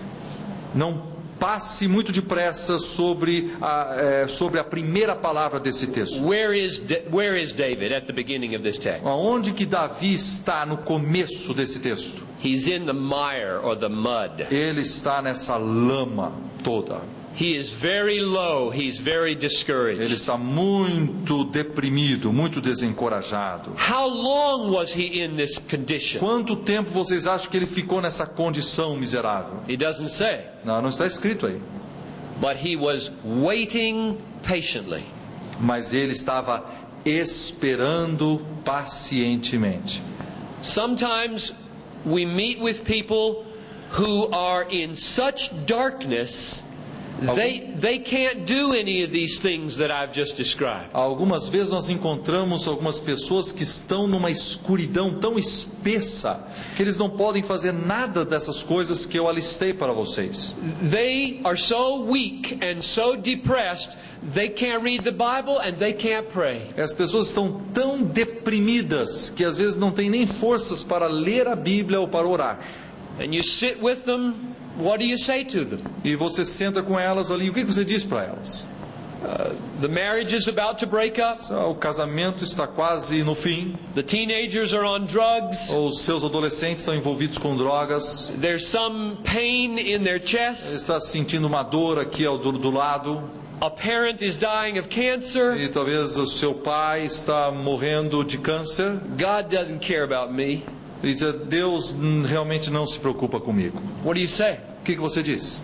não passe muito depressa sobre a, é, sobre a primeira palavra desse texto. Where is where is David at the beginning of this text? Aonde que Davi está no começo desse texto? He's in the mire or the mud. Ele está nessa lama toda. He is very low, he's very Ele discouraged. está muito deprimido, muito desencorajado. How long was he in this condition? Quanto tempo vocês acham que ele ficou nessa condição miserável? He doesn't say. Não, não está escrito aí. But he was waiting patiently. Mas ele estava esperando pacientemente. Sometimes we meet with people who are in such darkness They, they can't do any of these things that I've just described. Algumas vezes nós encontramos algumas pessoas que estão numa escuridão tão espessa que eles não podem fazer nada dessas coisas que eu alistei para vocês. They are so weak and so depressed, they can't read the Bible and they can't pray. As pessoas estão tão deprimidas que às vezes não têm nem forças para ler a Bíblia ou para orar. And you sit with them. What do you say to them? E você senta com elas ali, o que você diz para elas? Uh, the marriage is about to break up. O casamento está quase no fim. The teenagers are on drugs. Os seus adolescentes estão envolvidos com drogas. There's some pain in their chest. Ele está sentindo uma dor aqui ao do, do lado. A parent is dying of cancer. E talvez o seu pai está morrendo de câncer. God doesn't care about me. Ele diz, Deus realmente não se preocupa comigo. What do you say? O que, que você diz?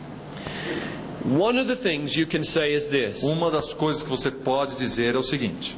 One of the things you can say is this. Uma das coisas que você pode dizer é o seguinte.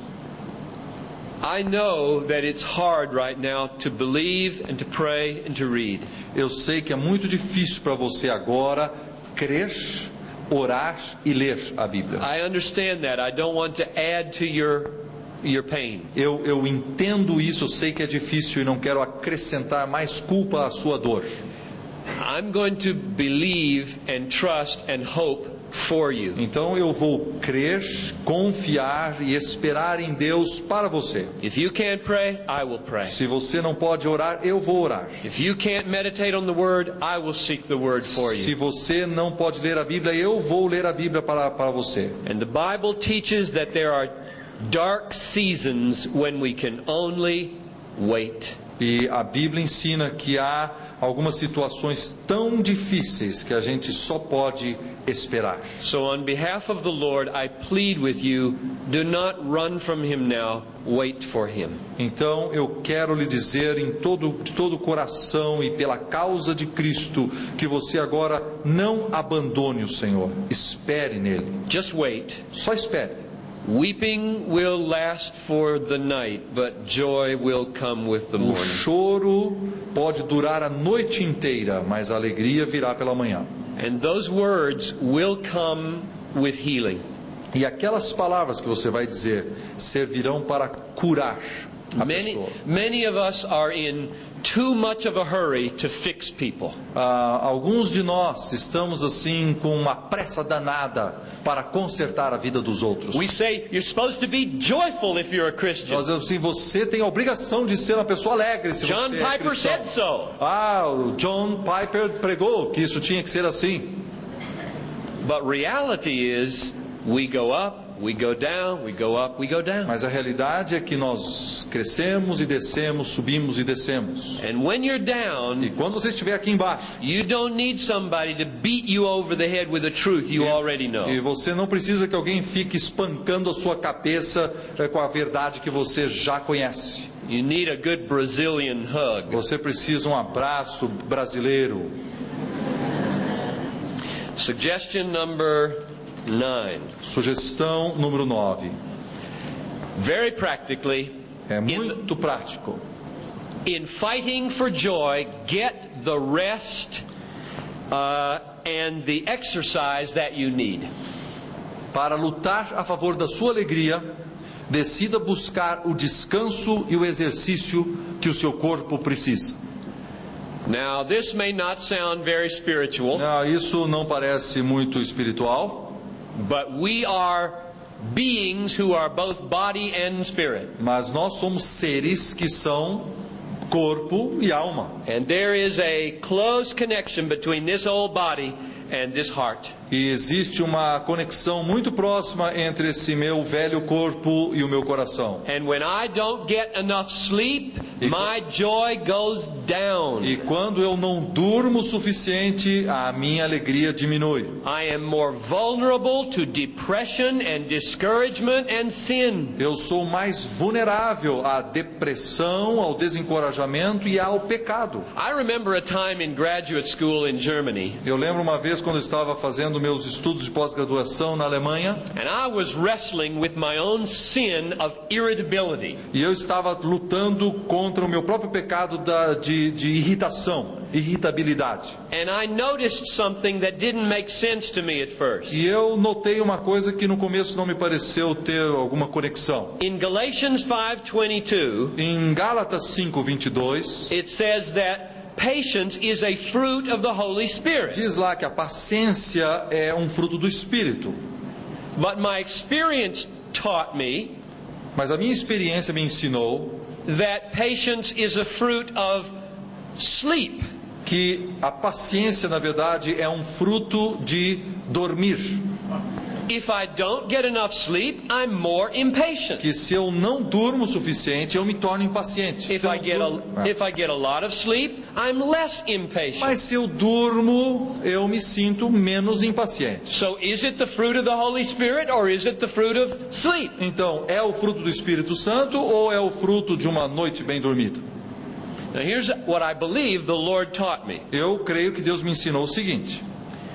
I know that it's hard right now to believe and to pray and to read. Eu sei que é muito difícil para você agora crer, orar e ler a Bíblia. I understand that. I don't want to add to your your pain. Eu, eu entendo isso, eu sei que é difícil e não quero acrescentar mais culpa à sua dor. I'm going to believe and trust and hope for you. Então eu vou crer, confiar e esperar em Deus para você. If you can't pray, I will pray. Se você não pode orar, eu vou orar. If you can't meditate on the word, I will seek the word for you. Se você não pode ler a Bíblia, eu vou ler a Bíblia para, para você. And the Bible teaches that there are dark seasons when we can only wait. E a Bíblia ensina que há algumas situações tão difíceis que a gente só pode esperar. So on behalf of the Lord, I plead with you, do not run from him now, wait for him. Então eu quero lhe dizer em todo, de todo o coração e pela causa de Cristo que você agora não abandone o Senhor. Espere nele. Just wait. Só espere. Weeping will last for the night, but joy will come with the O morning. choro pode durar a noite inteira, mas a alegria virá pela manhã. And those words will come with healing. E aquelas palavras que você vai dizer servirão para curar. a Many, pessoa. many of us are in too much of a hurry to fix people. Ah, alguns de nós estamos assim com uma pressa danada para consertar a vida dos outros. We say you're supposed to be joyful if you're a Christian. Nós dizemos assim, você tem a obrigação de ser uma pessoa alegre se John você é Piper cristão. said so. Ah, o John Piper pregou que isso tinha que ser assim. But reality is, we go up, we go down, we go up, we go down. Mas a realidade é que nós crescemos e descemos, subimos e descemos. And when you're E down, quando você estiver aqui embaixo, you don't need somebody to beat you over the head with the truth you already e know. você não precisa que alguém fique espancando a sua cabeça eh, com a verdade que você já conhece. You need a good Brazilian hug. Você precisa um abraço brasileiro. Suggestion number nine. Sugestão número nove. Very practically, É muito prático. in fighting for joy, get the rest uh, and the exercise that you need. Para lutar a favor da sua alegria, decida buscar o descanso e o exercício que o seu corpo precisa. Now, this may not sound very spiritual, Ah, isso não parece muito espiritual, but we are beings who are both body and spirit. mas nós somos seres que são corpo e alma. And there is a close connection between this old body and this heart. E existe uma conexão muito próxima entre esse meu velho corpo e o meu coração. And when I don't get enough sleep, E- my joy goes down. E quando eu não durmo o suficiente, a minha alegria diminui. I am more vulnerable to depression and discouragement and sin. Eu sou mais vulnerável à depressão, ao desencorajamento e ao pecado. I remember a time in graduate school in Germany, Eu lembro uma vez quando eu estava fazendo meus estudos de pós-graduação na Alemanha, and I was wrestling with my own sin of irritability. e eu estava lutando contra o meu próprio pecado da, de, de irritação, irritabilidade. And I noticed something that didn't make sense to me at first. E eu notei uma coisa que no começo não me pareceu ter alguma conexão. In Galatians five twenty-two, Em Gálatas cinco, vinte e dois, it says that patience is a fruit of the Holy Spirit. diz lá que a paciência é um fruto do Espírito. But my experience taught me Mas a minha experiência me ensinou that patience is a fruit of sleep. que a paciência, na verdade, é um fruto de dormir. If I don't get enough sleep, I'm more impatient. Que se eu não durmo o suficiente, eu me torno impaciente. If Se eu I não get durmo- a Ah. if I get a lot of sleep, I'm less impatient. Mas se eu durmo, eu me sinto menos impaciente. So is it the fruit of the Holy Spirit or is it the fruit of sleep? Então, é o fruto do Espírito Santo ou é o fruto de uma noite bem dormida? Now here's what I believe the Lord taught me. Eu creio que Deus me ensinou o seguinte: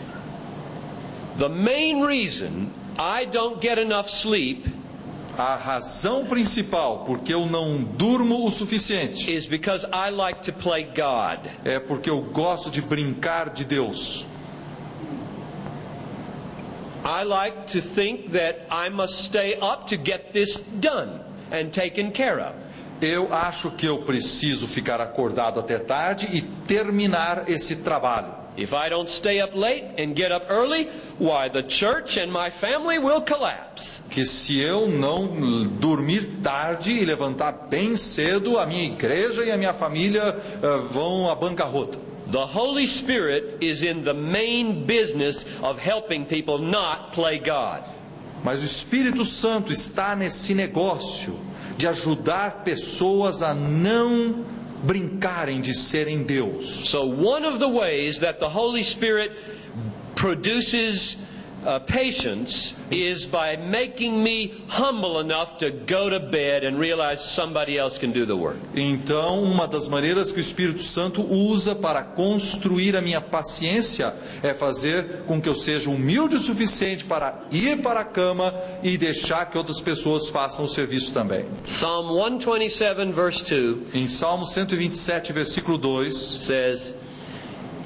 The main reason I don't get enough sleep a razão principal porque eu não durmo o suficiente is because I like to play God. é porque eu gosto de brincar de Deus. I like to think that I must stay up to get this done and taken care of. Eu acho que eu preciso ficar acordado até tarde e terminar esse trabalho. If I don't stay up late and get up early, why, the church and my family will collapse. Que se eu não dormir tarde e levantar bem cedo, a minha igreja e a minha família uh, vão à bancarrota. The Holy Spirit is in the main business of helping people not play God. Mas o Espírito Santo está nesse negócio de ajudar pessoas a não brincarem de serem Deus. So one of the ways that the Holy Spirit produces uh, patience is by making me humble enough to go to bed and realize somebody else can do the work. Então, uma das maneiras que o Espírito Santo usa para construir a minha paciência é fazer com que eu seja humilde o suficiente para ir para a cama e deixar que outras pessoas façam o serviço também. Psalm one twenty-seven verse two Em Salmo cento e vinte e sete, versículo dois, says,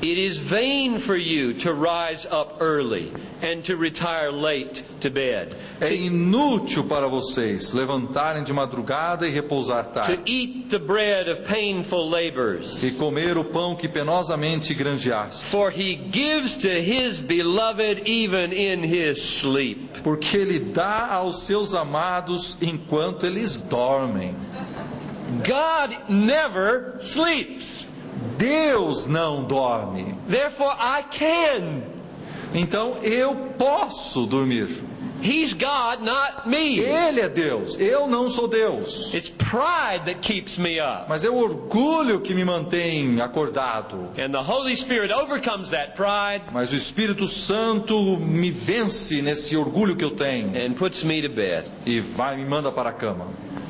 It is vain for you to rise up early and to retire late to bed. É inútil para vocês levantarem de madrugada e repousar To tarde, eat the bread of painful labors. e comer o pão que penosamente granjeaste, For he gives to his beloved even in his sleep. porque Ele dá aos seus amados enquanto eles dormem. God never sleeps. Deus não dorme. Therefore I can. Então eu posso dormir. He's God, not me. Ele é Deus, eu não sou Deus. It's pride that keeps me up. Mas é o orgulho que me mantém acordado. And the Holy Spirit overcomes that pride Mas o Espírito Santo me vence nesse orgulho que eu tenho and puts me to bed. e vai me manda para a cama.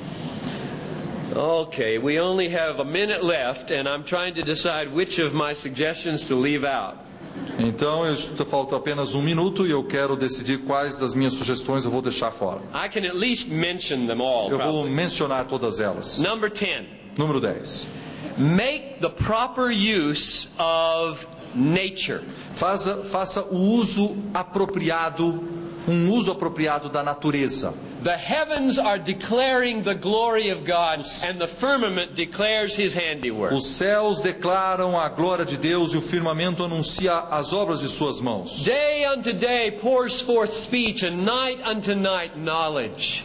Okay, we only have a minute left, and I'm trying to decide which of my suggestions to leave out. Então eu estou- falta apenas um minuto e eu quero decidir quais das minhas sugestões eu vou deixar fora. I can at least mention them all. Eu vou Probably. mencionar todas elas. Number ten. Número dez. Make the proper use of nature. Faça, faça o uso apropriado, um uso apropriado da natureza. The heavens are declaring the glory of God, and the firmament declares His handiwork. Os céus declaram a glória de Deus e o firmamento anuncia as obras de suas mãos. Day unto day pours forth speech, and night unto night knowledge.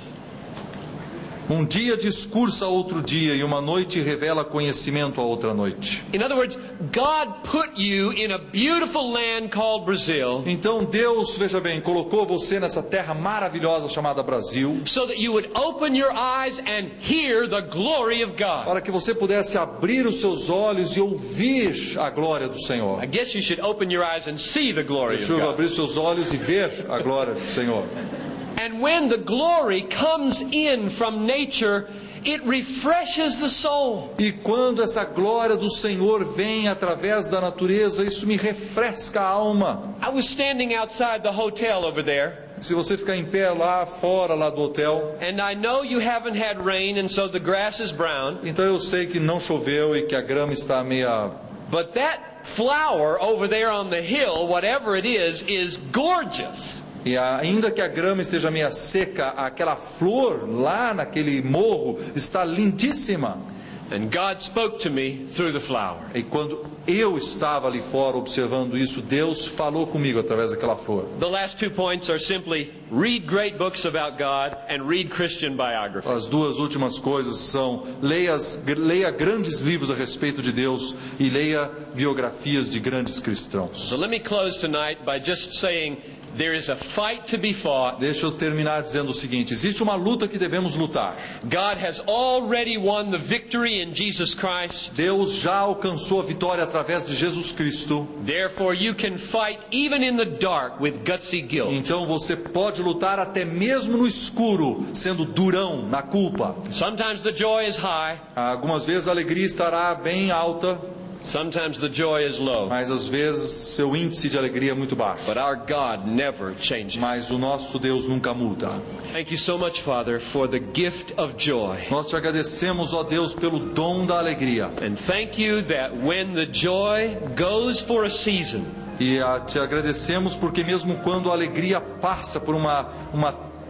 Um dia discursa a outro dia e uma noite revela conhecimento a outra noite. In other words, God put you in a beautiful land called Brazil Então Deus, veja bem, colocou você nessa terra maravilhosa chamada Brasil, so that you would open your eyes and hear the glory of God. para que você pudesse abrir os seus olhos e ouvir a glória do Senhor. I guess you should open your eyes and see the glory of Deixa eu God. abrir os seus olhos e ver a glória do Senhor. And when the glory comes in from nature, it refreshes the soul. E quando essa glória do Senhor vem através da natureza, isso me refresca a alma. I was standing outside the hotel over there, Se você ficar em pé lá fora lá do hotel, and I know you haven't had rain, and so the grass is brown, então eu sei que não choveu e que a grama está meia... but that flower over there on the hill, whatever it is, is gorgeous. E ainda que a grama esteja meia seca, aquela flor lá naquele morro está lindíssima. And God spoke to me through the flower. E quando eu estava ali fora observando isso, Deus falou comigo através daquela flor. The last two points are simply read great books about God and read Christian biography. As duas últimas coisas são leia, leia grandes livros a respeito de Deus e leia biografias de grandes cristãos. So let me close tonight by just saying there is a fight to be fought. Deixa eu terminar dizendo o seguinte: existe uma luta que devemos lutar. God has already won the victory in Jesus Christ. Deus já alcançou a vitória através de Jesus Cristo. Therefore you can fight even in the dark with gutsy guilt. Então você pode lutar até mesmo no escuro, sendo durão na culpa. Sometimes the joy is high, Algumas vezes a alegria estará bem alta, sometimes the joy is low. mas às vezes seu índice de alegria é muito baixo. But our God never changes. Mas o nosso Deus nunca muda. Thank you so much, Father, for the gift of joy. Nós te agradecemos, ó Deus, pelo dom da alegria. And thank you that when the joy goes for a season, E ah, te agradecemos porque mesmo quando a alegria passa por uma, uma,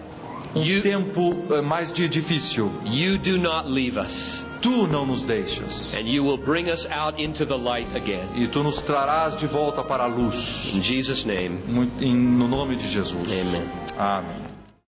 um You- tempo eh, mais de difícil, you do not leave us. Tu não nos deixas. And you will bring us out into the light again. E Tu nos trarás de volta para a luz. In Jesus' name, Muito, em, no nome de Jesus. amen. Amém.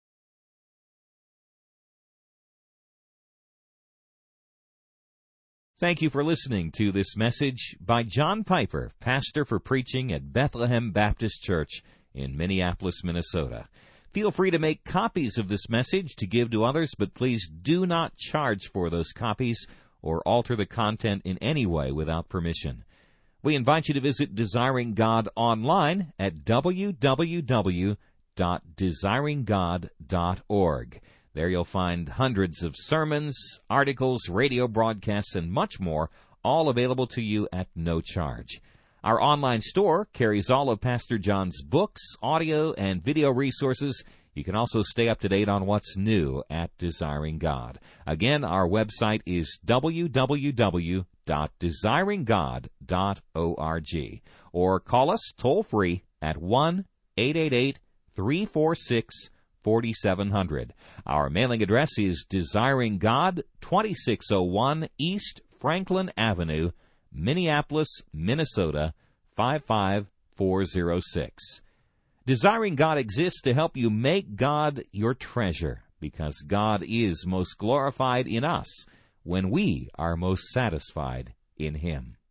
Thank you for listening to this message by John Piper, pastor for preaching at Bethlehem Baptist Church in Minneapolis, Minnesota. Feel free to make copies of this message to give to others, but please do not charge for those copies or alter the content in any way without permission. We invite you to visit Desiring God online at w w w dot desiring god dot org. There you'll find hundreds of sermons, articles, radio broadcasts, and much more, all available to you at no charge. Our online store carries all of Pastor John's books, audio, and video resources. You can also stay up to date on what's new at Desiring God. Again, our website is w w w dot desiring god dot org, or call us toll-free at one eight eight eight, three four six, four seven zero zero. Our mailing address is Desiring God, twenty-six oh one East Franklin Avenue, Minneapolis, Minnesota, five five four zero six. Desiring God exists to help you make God your treasure, because God is most glorified in us when we are most satisfied in Him.